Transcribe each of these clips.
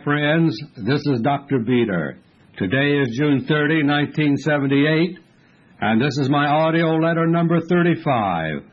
friends. This is Dr. Beter. Today is June 30, 1978, and this is my audio letter number 35.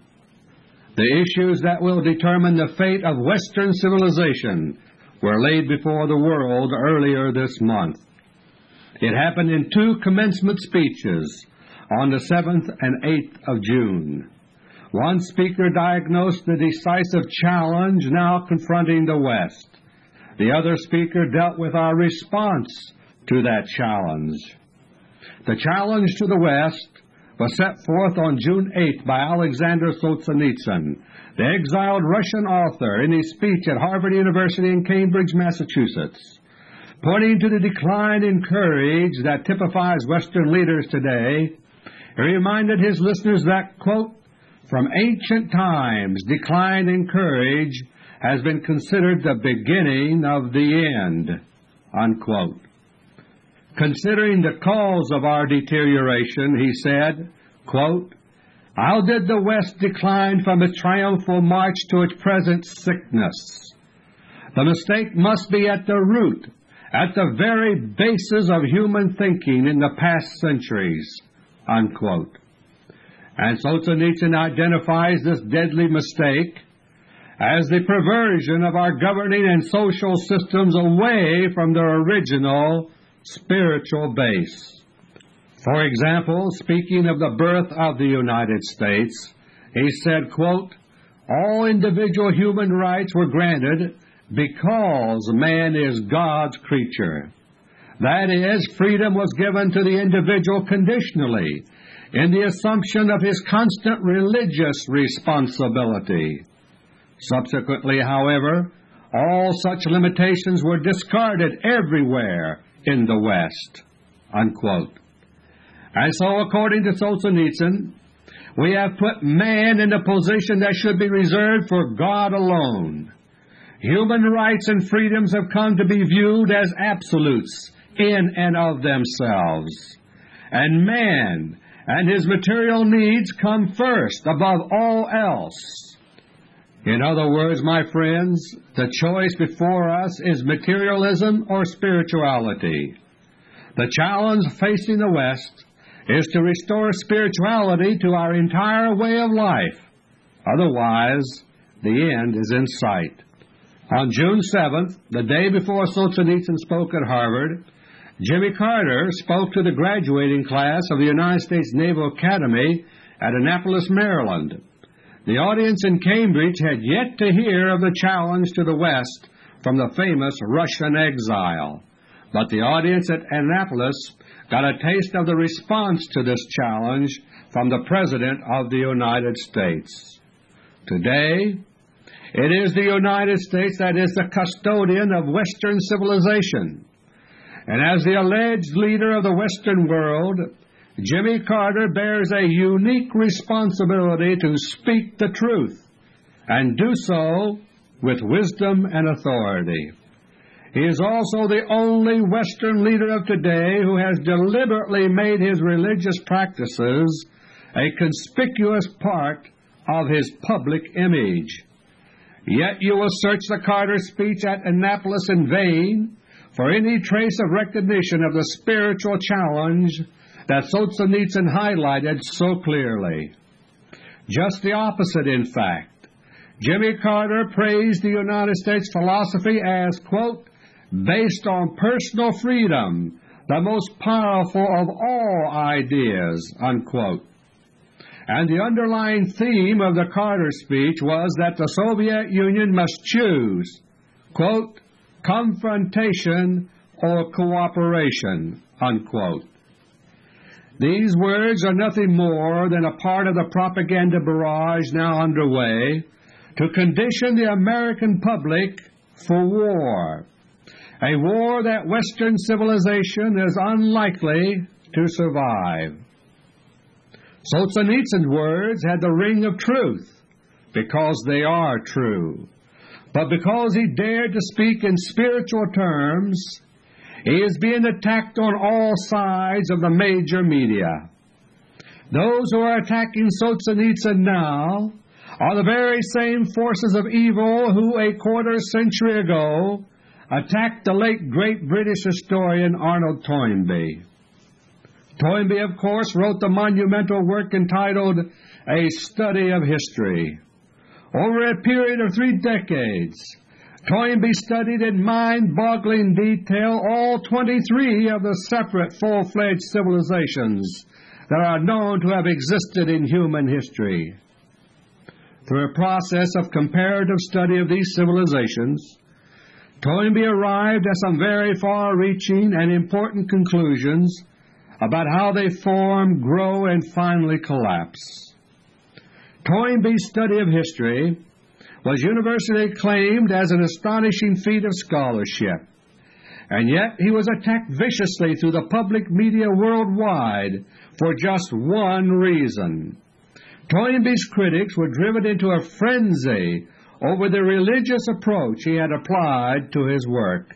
The issues that will determine the fate of Western civilization were laid before the world earlier this month. It happened in two commencement speeches on the 7th and 8th of June. One speaker diagnosed the decisive challenge now confronting the West. The other speaker dealt with our response to that challenge. The challenge to the West was set forth on June 8 by Alexander Solzhenitsyn, the exiled Russian author, in his speech at Harvard University in Cambridge, Massachusetts. Pointing to the decline in courage that typifies Western leaders today, he reminded his listeners that, quote, "From ancient times, decline in courage has been considered the beginning of the end," unquote. Considering the cause of our deterioration, he said, quote, "How did the West decline from its triumphal march to its present sickness? The mistake must be at the root, at the very basis of human thinking in the past centuries," unquote. And Solzhenitsyn identifies this deadly mistake as the perversion of our governing and social systems away from their original spiritual base. For example, speaking of the birth of the United States, he said, quote, "All individual human rights were granted because man is God's creature. That is, freedom was given to the individual conditionally, in the assumption of his constant religious responsibility. Subsequently, however, all such limitations were discarded everywhere in the West," unquote. And so, according to Solzhenitsyn, we have put man in a position that should be reserved for God alone. Human rights and freedoms have come to be viewed as absolutes in and of themselves, and man and his material needs come first above all else. In other words, my friends, the choice before us is materialism or spirituality. The challenge facing the West is to restore spirituality to our entire way of life. Otherwise, the end is in sight. On June 7th, the day before Solzhenitsyn spoke at Harvard, Jimmy Carter spoke to the graduating class of the United States Naval Academy at Annapolis, Maryland. The audience in Cambridge had yet to hear of the challenge to the West from the famous Russian exile, but the audience at Annapolis got a taste of the response to this challenge from the President of the United States. Today, it is the United States that is the custodian of Western civilization, and as the alleged leader of the Western world, Jimmy Carter bears a unique responsibility to speak the truth, and do so with wisdom and authority. He is also the only Western leader of today who has deliberately made his religious practices a conspicuous part of his public image. Yet you will search the Carter speech at Annapolis in vain for any trace of recognition of the spiritual challenge that Solzhenitsyn highlighted so clearly. Just the opposite, in fact. Jimmy Carter praised the United States philosophy as, quote, "based on personal freedom, the most powerful of all ideas," unquote. And the underlying theme of the Carter speech was that the Soviet Union must choose, quote, "confrontation or cooperation," unquote. These words are nothing more than a part of the propaganda barrage now underway to condition the American public for war, a war that Western civilization is unlikely to survive. Solzhenitsyn's words had the ring of truth because they are true, but because he dared to speak in spiritual terms, he is being attacked on all sides of the major media. Those who are attacking Solzhenitsyn now are the very same forces of evil who a quarter century ago attacked the late great British historian Arnold Toynbee. Toynbee, of course, wrote the monumental work entitled A Study of History. Over a period of 3 decades, Toynbee studied in mind-boggling detail all 23 of the separate full-fledged civilizations that are known to have existed in human history. Through a process of comparative study of these civilizations, Toynbee arrived at some very far-reaching and important conclusions about how they form, grow, and finally collapse. Toynbee's study of history was universally acclaimed as an astonishing feat of scholarship, and yet he was attacked viciously through the public media worldwide for just one reason. Toynbee's critics were driven into a frenzy over the religious approach he had applied to his work.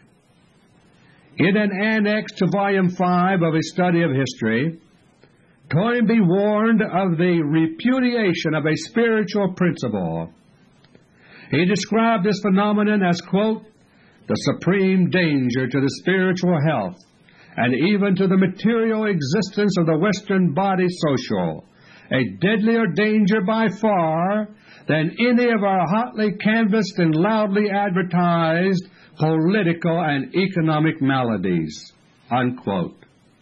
In an annex to Volume 5 of his study of history, Toynbee warned of the repudiation of a spiritual principle. He described this phenomenon as, quote, the supreme danger to the spiritual health and even to the material existence of the Western body social, a deadlier danger by far than any of our hotly canvassed and loudly advertised political and economic maladies, unquote.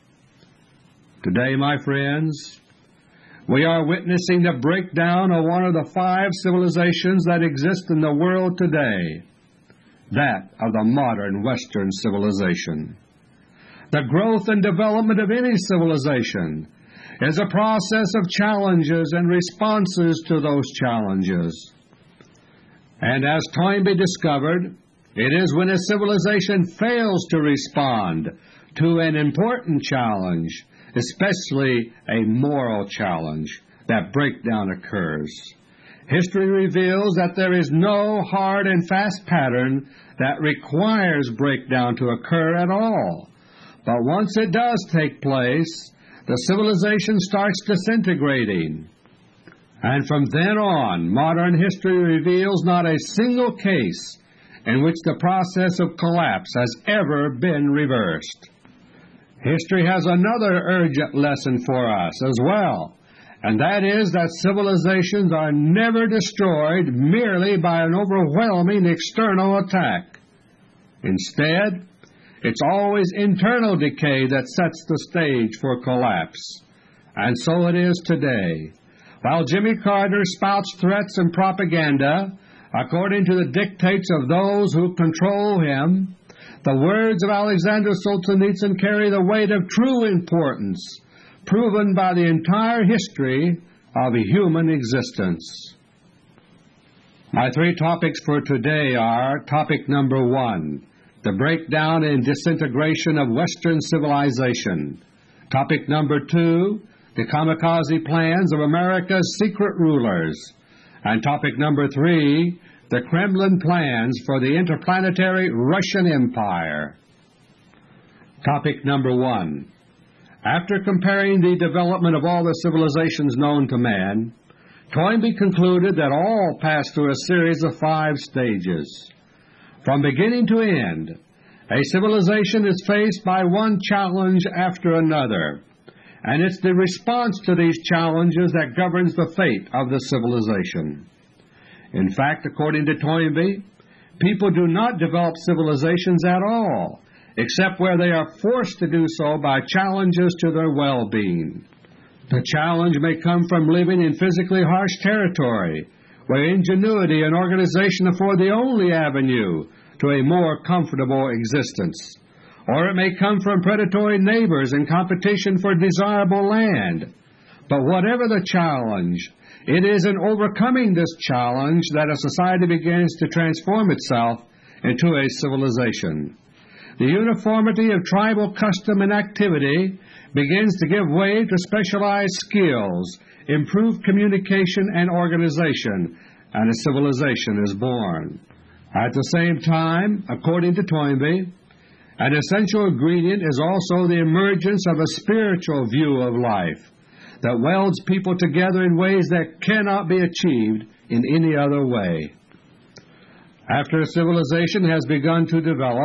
Today, my friends, we are witnessing the breakdown of one of the 5 civilizations that exist in the world today, that of the modern Western civilization. The growth and development of any civilization is a process of challenges and responses to those challenges. And as Toynbee discovered, it is when a civilization fails to respond to an important challenge, especially a moral challenge, that breakdown occurs. History reveals that there is no hard and fast pattern that requires breakdown to occur at all. But once it does take place, the civilization starts disintegrating. And from then on, modern history reveals not a single case in which the process of collapse has ever been reversed. History has another urgent lesson for us as well, and that is that civilizations are never destroyed merely by an overwhelming external attack. Instead, it's always internal decay that sets the stage for collapse. And so it is today. While Jimmy Carter spouts threats and propaganda according to the dictates of those who control him, the words of Alexander Solzhenitsyn carry the weight of true importance, proven by the entire history of human existence. My 3 topics for today are: topic number 1, the breakdown and disintegration of Western civilization; topic number 2, the kamikaze plans of America's secret rulers; and topic number 3, the Kremlin plans for the interplanetary Russian Empire. Topic number 1. After comparing the development of all the civilizations known to man, Toynbee concluded that all passed through a series of 5 stages. From beginning to end, a civilization is faced by one challenge after another, and it's the response to these challenges that governs the fate of the civilization. In fact, according to Toynbee, people do not develop civilizations at all, except where they are forced to do so by challenges to their well-being. The challenge may come from living in physically harsh territory, where ingenuity and organization afford the only avenue to a more comfortable existence. Or it may come from predatory neighbors in competition for desirable land. But whatever the challenge, it is in overcoming this challenge that a society begins to transform itself into a civilization. The uniformity of tribal custom and activity begins to give way to specialized skills, improved communication and organization, and a civilization is born. At the same time, according to Toynbee, an essential ingredient is also the emergence of a spiritual view of life that welds people together in ways that cannot be achieved in any other way. After a civilization has begun to develop,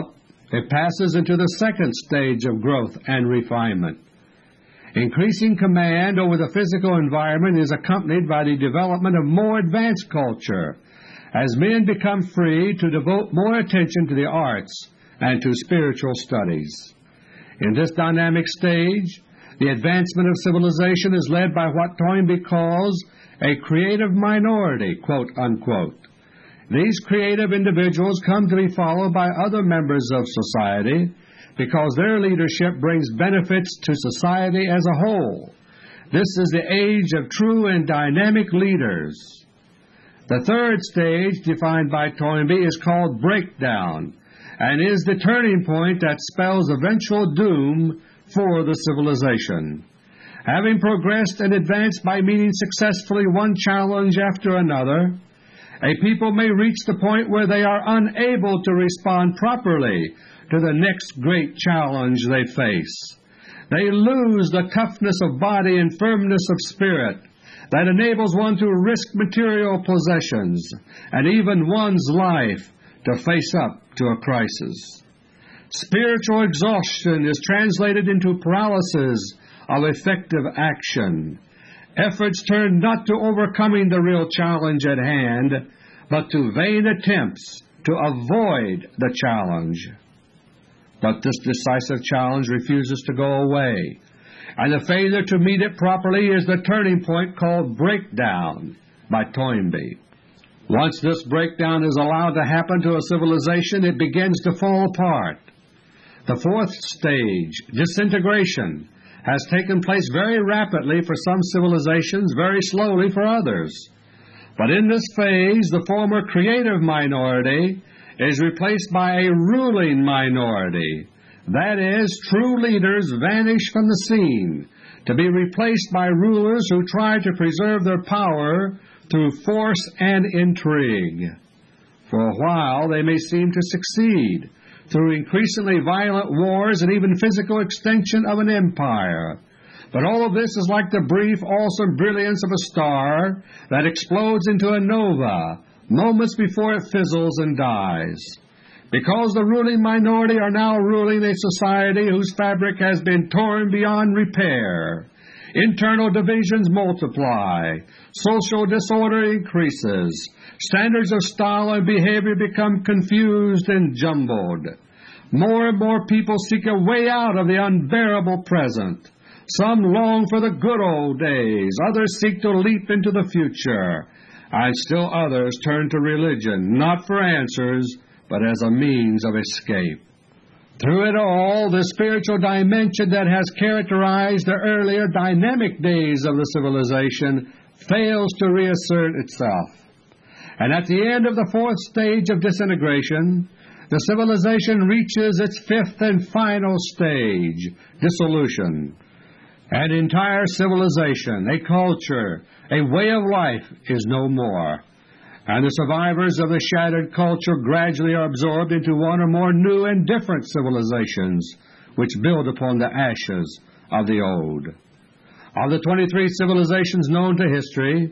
It passes into the second stage of growth and refinement. Increasing command over the physical environment is accompanied by the development of more advanced culture, as men become free to devote more attention to the arts and to spiritual studies. In this dynamic stage, the advancement of civilization is led by what Toynbee calls a creative minority, quote unquote. These creative individuals come to be followed by other members of society because their leadership brings benefits to society as a whole. This is the age of true and dynamic leaders. The third stage, defined by Toynbee, is called breakdown, and is the turning point that spells eventual doom for the civilization. Having progressed and advanced by meeting successfully one challenge after another, a people may reach the point where they are unable to respond properly to the next great challenge they face. They lose the toughness of body and firmness of spirit that enables one to risk material possessions and even one's life to face up to a crisis. Spiritual exhaustion is translated into paralysis of effective action. Efforts turn not to overcoming the real challenge at hand, but to vain attempts to avoid the challenge. But this decisive challenge refuses to go away, and the failure to meet it properly is the turning point called breakdown by Toynbee. Once this breakdown is allowed to happen to a civilization, it begins to fall apart. The fourth stage, disintegration, has taken place very rapidly for some civilizations, very slowly for others. But in this phase, the former creative minority is replaced by a ruling minority. That is, true leaders vanish from the scene, to be replaced by rulers who try to preserve their power through force and intrigue. For a while they may seem to succeed through increasingly violent wars and even physical extinction of an empire. But all of this is like the brief, awesome brilliance of a star that explodes into a nova moments before it fizzles and dies. Because the ruling minority are now ruling a society whose fabric has been torn beyond repair, internal divisions multiply, social disorder increases, standards of style and behavior become confused and jumbled. More and more people seek a way out of the unbearable present. Some long for the good old days, others seek to leap into the future, and still others turn to religion, not for answers, but as a means of escape. Through it all, the spiritual dimension that has characterized the earlier dynamic days of the civilization fails to reassert itself. And at the end of the fourth stage of disintegration, the civilization reaches its fifth and final stage, dissolution. An entire civilization, a culture, a way of life is no more, and the survivors of the shattered culture gradually are absorbed into one or more new and different civilizations which build upon the ashes of the old. Of the 23 civilizations known to history,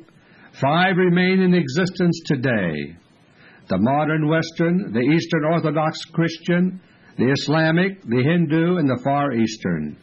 5 remain in existence today: the modern Western, the Eastern Orthodox Christian, the Islamic, the Hindu, and the Far Eastern.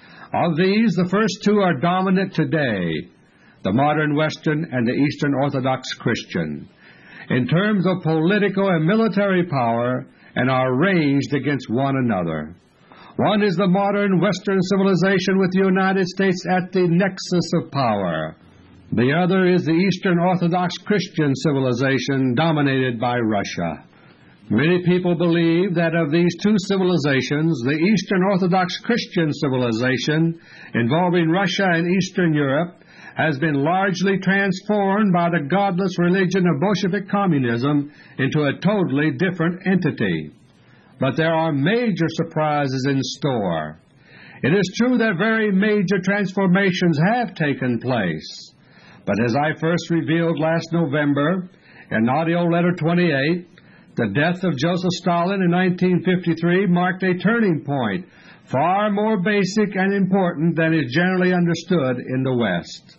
Of these, the first 2 are dominant today, the modern Western and the Eastern Orthodox Christian, in terms of political and military power, and are ranged against one another. One is the modern Western civilization with the United States at the nexus of power. The other is the Eastern Orthodox Christian civilization dominated by Russia. Many people believe that of these 2 civilizations, the Eastern Orthodox Christian civilization, involving Russia and Eastern Europe, has been largely transformed by the godless religion of Bolshevik communism into a totally different entity. But there are major surprises in store. It is true that very major transformations have taken place, but as I first revealed last November in AUDIO LETTER 28, the death of Joseph Stalin in 1953 marked a turning point far more basic and important than is generally understood in the West.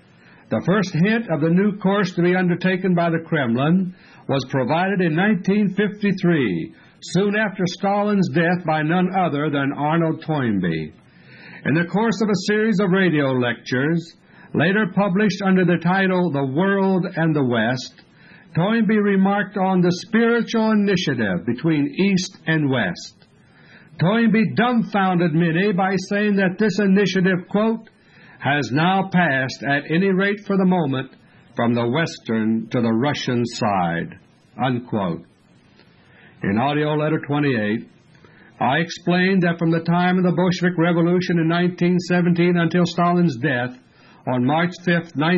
The first hint of the new course to be undertaken by the Kremlin was provided in 1953 soon after Stalin's death by none other than Arnold Toynbee. In the course of a series of radio lectures, later published under the title The World and the West, Toynbee remarked on the spiritual initiative between East and West. Toynbee dumbfounded many by saying that this initiative, quote, has now passed, at any rate for the moment, from the Western to the Russian side, unquote. In AUDIO LETTER 28, I explained that from the time of the Bolshevik Revolution in 1917 until Stalin's death on March 5,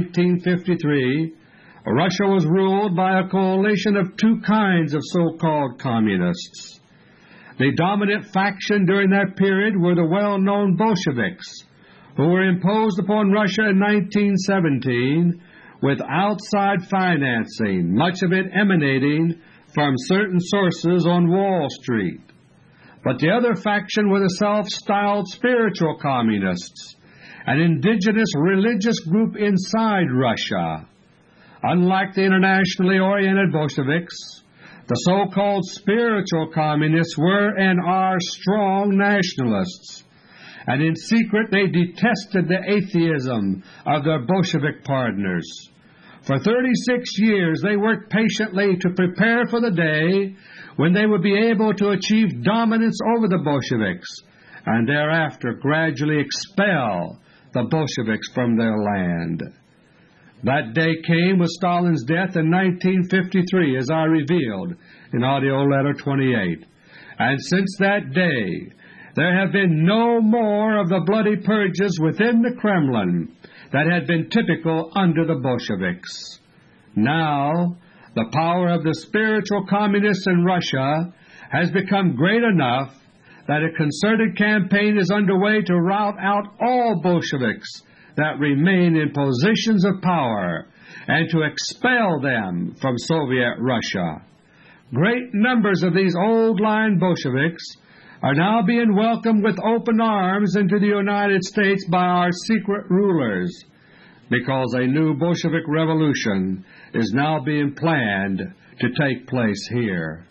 1953, Russia was ruled by a coalition of two kinds of so-called communists. The dominant faction during that period were the well-known Bolsheviks, who were imposed upon Russia in 1917 with outside financing, much of it emanating from certain sources on Wall Street. But the other faction were the self-styled spiritual communists, an indigenous religious group inside Russia. Unlike the internationally oriented Bolsheviks, the so-called spiritual communists were and are strong nationalists, and in secret they detested the atheism of their Bolshevik partners. For 36 years they worked patiently to prepare for the day when they would be able to achieve dominance over the Bolsheviks and thereafter gradually expel the Bolsheviks from their land. That day came with Stalin's death in 1953, as I revealed in AUDIO LETTER 28. And since that day, there have been no more of the bloody purges within the Kremlin that had been typical under the Bolsheviks. Now, the power of the spiritual communists in Russia has become great enough that a concerted campaign is underway to rout out all Bolsheviks that remain in positions of power and to expel them from Soviet Russia. Great numbers of these old-line Bolsheviks are now being welcomed with open arms into the United States by our secret rulers, because a new Bolshevik revolution is now being planned to take place here.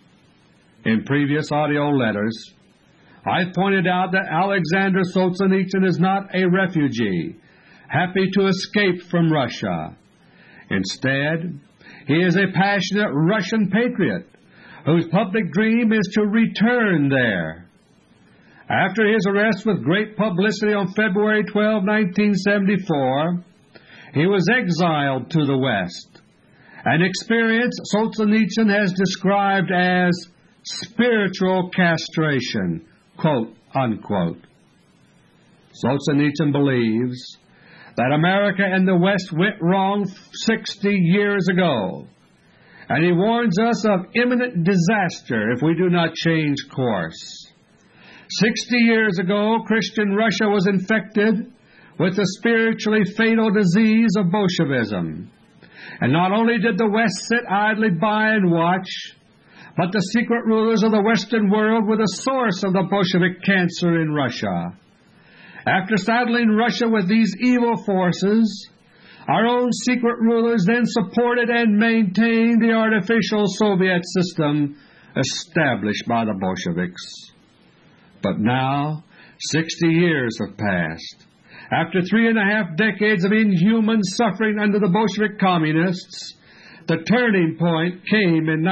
In previous audio letters, I pointed out that Alexander Solzhenitsyn is not a refugee, happy to escape from Russia. Instead, he is a passionate Russian patriot whose public dream is to return there. After his arrest with great publicity on February 12, 1974, he was exiled to the West, an experience Solzhenitsyn has described as spiritual castration, quote, unquote. Solzhenitsyn believes that America and the West went wrong 60 years ago, and he warns us of imminent disaster if we do not change course. 60 years ago, Christian Russia was infected with the spiritually fatal disease of Bolshevism. And not only did the West sit idly by and watch, but the secret rulers of the Western world were the source of the Bolshevik cancer in Russia. After saddling Russia with these evil forces, our own secret rulers then supported and maintained the artificial Soviet system established by the Bolsheviks. But now, 60 years have passed. After 3.5 decades of inhuman suffering under the Bolshevik Communists, the turning point came in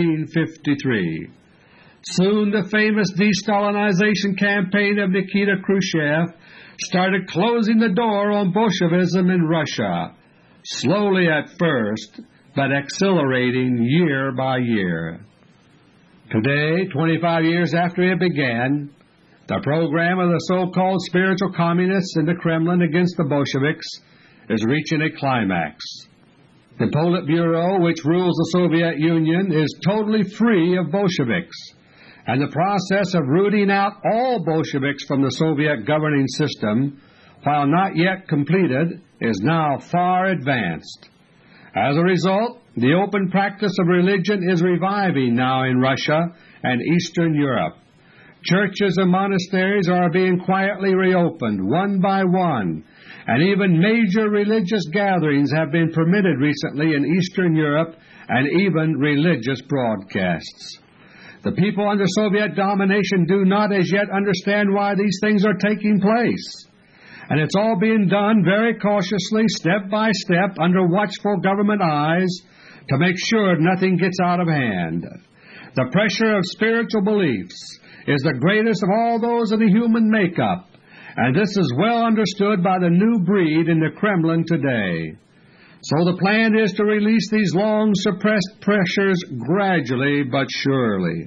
1953. Soon the famous de-Stalinization campaign of Nikita Khrushchev started closing the door on Bolshevism in Russia, slowly at first, but accelerating year by year. Today, 25 years after it began, the program of the so-called spiritual communists in the Kremlin against the Bolsheviks is reaching a climax. The Politburo, which rules the Soviet Union, is totally free of Bolsheviks, and the process of rooting out all Bolsheviks from the Soviet governing system, while not yet completed, is now far advanced. As a result, the open practice of religion is reviving now in Russia and Eastern Europe. Churches and monasteries are being quietly reopened one by one, and even major religious gatherings have been permitted recently in Eastern Europe, and even religious broadcasts. The people under Soviet domination do not as yet understand why these things are taking place. And it's all being done very cautiously, step by step, under watchful government eyes to make sure nothing gets out of hand. The pressure of spiritual beliefs is the greatest of all those of the human makeup, and this is well understood by the new breed in the Kremlin today. So the plan is to release these long-suppressed pressures gradually but surely.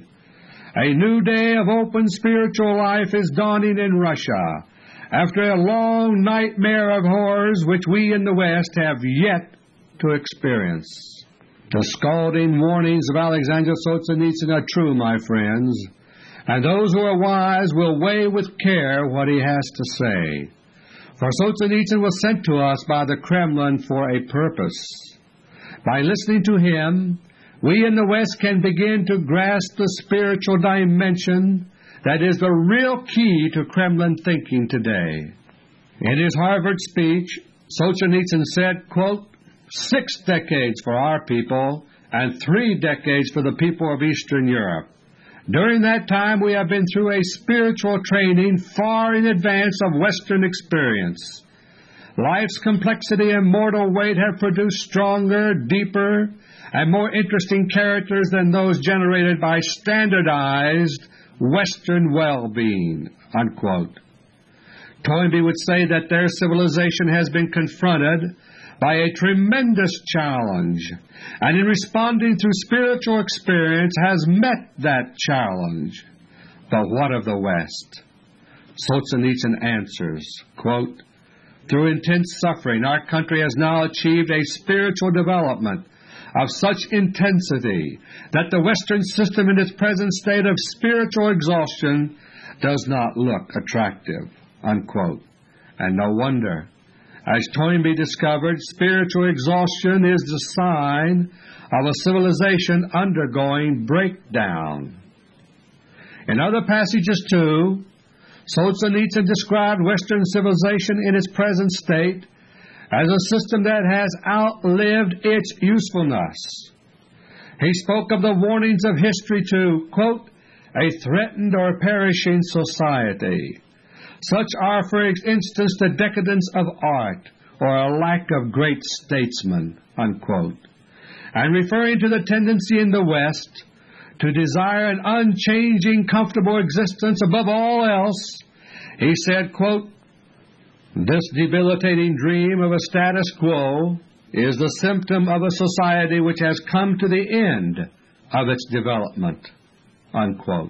A new day of open spiritual life is dawning in Russia, after a long nightmare of horrors which we in the West have yet to experience. The scalding warnings of Alexander Solzhenitsyn are true, my friends, and those who are wise will weigh with care what he has to say. For Solzhenitsyn was sent to us by the Kremlin for a purpose. By listening to him, we in the West can begin to grasp the spiritual dimension that is the real key to Kremlin thinking today. In his Harvard speech, Solzhenitsyn said, quote, 6 decades for our people and 3 decades for the people of Eastern Europe. During that time we have been through a spiritual training far in advance of Western experience. Life's complexity and mortal weight have produced stronger, deeper, and more interesting characters than those generated by standardized Western well-being, unquote. Toynbee would say that their civilization has been confronted by a tremendous challenge, and in responding through spiritual experience has met that challenge. But what of the West? Solzhenitsyn answers, quote, through intense suffering, our country has now achieved a spiritual development of such intensity that the Western system in its present state of spiritual exhaustion does not look attractive, unquote. And no wonder. As Toynbee discovered, spiritual exhaustion is the sign of a civilization undergoing breakdown. In other passages, too, Solzhenitsyn described Western civilization in its present state as a system that has outlived its usefulness. He spoke of the warnings of history to, quote, a threatened or perishing society. Such are, for instance, the decadence of art or a lack of great statesmen, unquote. And referring to the tendency in the West to desire an unchanging, comfortable existence above all else, he said, quote, this debilitating dream of a status quo is the symptom of a society which has come to the end of its development, unquote.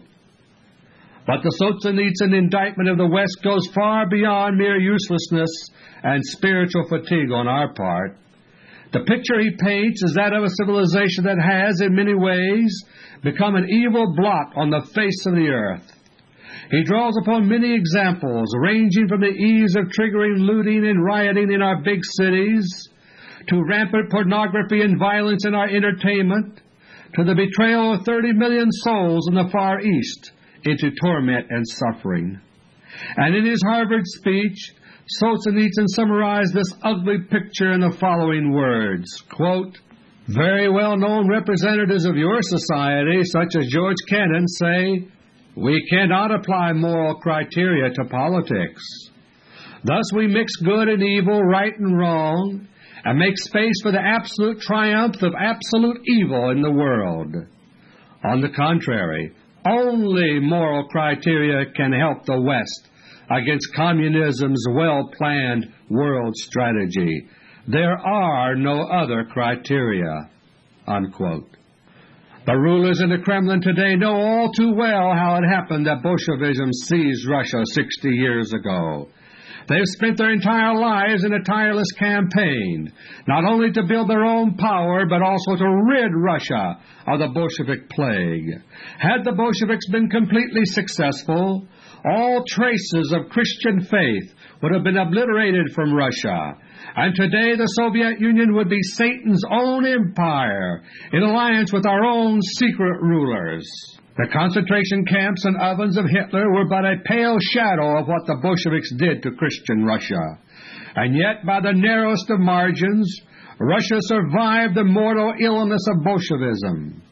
But the Solzhenitsyn indictment of the West goes far beyond mere uselessness and spiritual fatigue on our part. The picture he paints is that of a civilization that has, in many ways, become an evil blot on the face of the earth. He draws upon many examples, ranging from the ease of triggering looting and rioting in our big cities, to rampant pornography and violence in our entertainment, to the betrayal of 30 million souls in the Far East into torment and suffering. And in his Harvard speech, Solzhenitsyn summarized this ugly picture in the following words, quote, very well-known representatives of your society, such as George Kennan, say, we cannot apply moral criteria to politics. Thus we mix good and evil, right and wrong, and make space for the absolute triumph of absolute evil in the world. On the contrary, only moral criteria can help the West against communism's well-planned world strategy. There are no other criteria, unquote. The rulers in the Kremlin today know all too well how it happened that Bolshevism seized Russia 60 years ago. They have spent their entire lives in a tireless campaign, not only to build their own power, but also to rid Russia of the Bolshevik plague. Had the Bolsheviks been completely successful, all traces of Christian faith would have been obliterated from Russia, and today the Soviet Union would be Satan's own empire in alliance with our own secret rulers. The concentration camps and ovens of Hitler were but a pale shadow of what the Bolsheviks did to Christian Russia. And yet, by the narrowest of margins, Russia survived the mortal illness of Bolshevism.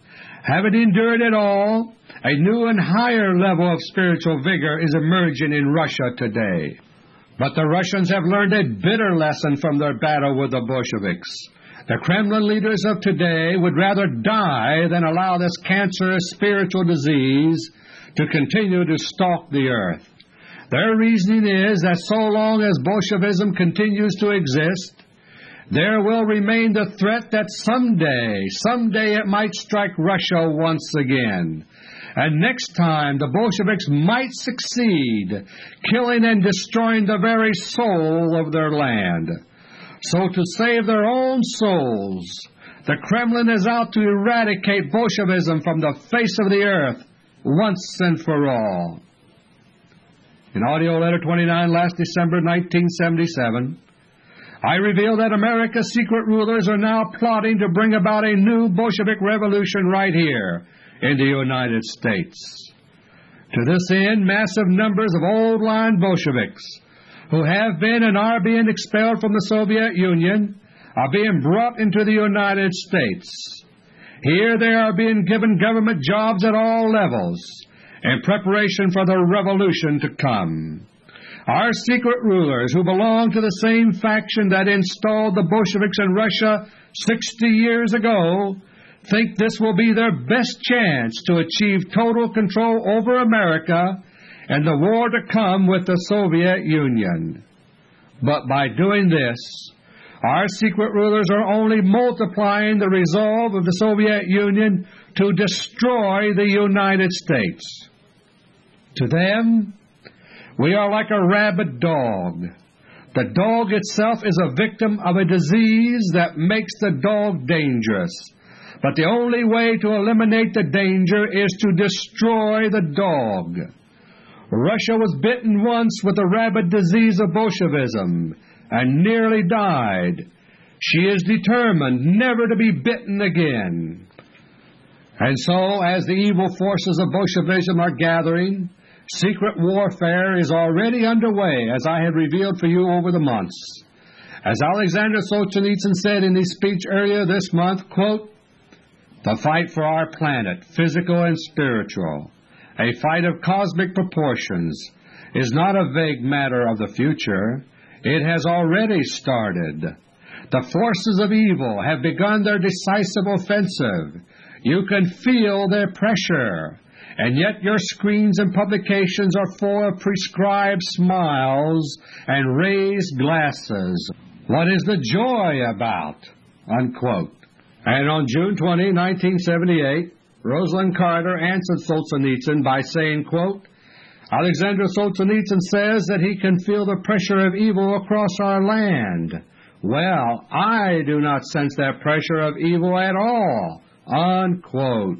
Having endured it all, a new and higher level of spiritual vigor is emerging in Russia today. But the Russians have learned a bitter lesson from their battle with the Bolsheviks. The Kremlin leaders of today would rather die than allow this cancerous spiritual disease to continue to stalk the earth. Their reasoning is that so long as Bolshevism continues to exist, there will remain the threat that someday it might strike Russia once again. And next time the Bolsheviks might succeed, killing and destroying the very soul of their land. So to save their own souls, the Kremlin is out to eradicate Bolshevism from the face of the earth once and for all. In AUDIO LETTER 29, last December 1977, I revealed that America's secret rulers are now plotting to bring about a new Bolshevik revolution right here in the United States. To this end, massive numbers of old-line Bolsheviks who have been and are being expelled from the Soviet Union are being brought into the United States. Here they are being given government jobs at all levels in preparation for the revolution to come. Our secret rulers, who belong to the same faction that installed the Bolsheviks in Russia 60 years ago, think this will be their best chance to achieve total control over America and the war to come with the Soviet Union. But by doing this, our secret rulers are only multiplying the resolve of the Soviet Union to destroy the United States. To them, we are like a rabid dog. The dog itself is a victim of a disease that makes the dog dangerous. But the only way to eliminate the danger is to destroy the dog. Russia was bitten once with the rabid disease of Bolshevism and nearly died. She is determined never to be bitten again. And so, as the evil forces of Bolshevism are gathering, secret warfare is already underway, as I have revealed for you over the months. As Alexander Solzhenitsyn said in his speech earlier this month, quote, "The fight for our planet, physical and spiritual, a fight of cosmic proportions, is not a vague matter of the future. It has already started. The forces of evil have begun their decisive offensive. You can feel their pressure, and yet your screens and publications are full of prescribed smiles and raised glasses. What is the joy about?" Unquote. And on June 20, 1978, Rosalind Carter answered Solzhenitsyn by saying, quote, "Alexander Solzhenitsyn says that he can feel the pressure of evil across our land. Well, I do not sense that pressure of evil at all." Unquote.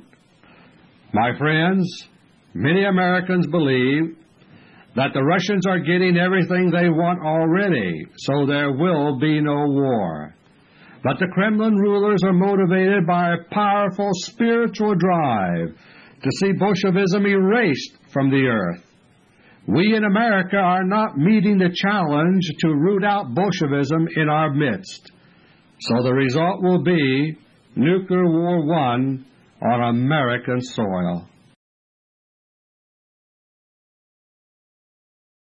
My friends, many Americans believe that the Russians are getting everything they want already, so there will be no war. But the Kremlin rulers are motivated by a powerful spiritual drive to see Bolshevism erased from the earth. We in America are not meeting the challenge to root out Bolshevism in our midst. So the result will be Nuclear War I on American soil.